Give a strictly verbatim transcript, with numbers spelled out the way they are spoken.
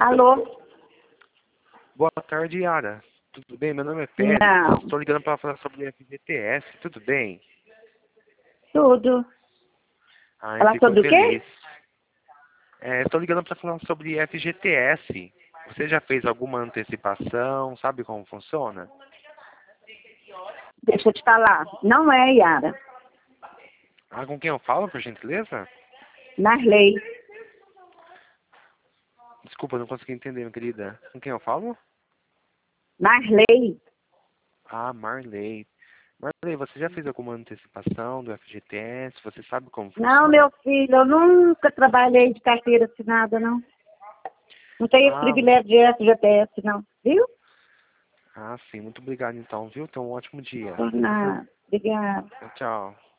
Alô? Boa tarde, Yara. Tudo bem? Meu nome é Pérez. Não. Estou ligando para falar sobre o F G T S. Tudo bem? Tudo. Ah, eu Falar fico sobre o feliz. quê? É, estou ligando para falar sobre F G T S. Você já fez alguma antecipação? Sabe como funciona? Deixa eu te falar. Não é, Yara. Ah, com quem eu falo, por gentileza? Narley. Desculpa, não consegui entender, minha querida. Com quem eu falo? Narley. Ah, Marley. Marley, você já fez alguma antecipação do F G T S? Você sabe como Não, funciona? meu filho, eu nunca trabalhei de carteira assinada, não. Não tenho esse Ah, privilégio de F G T S, não. Viu? ah, sim. Muito obrigado, então, viu? Tenha um ótimo dia. Por nada. Obrigada. Tchau, tchau.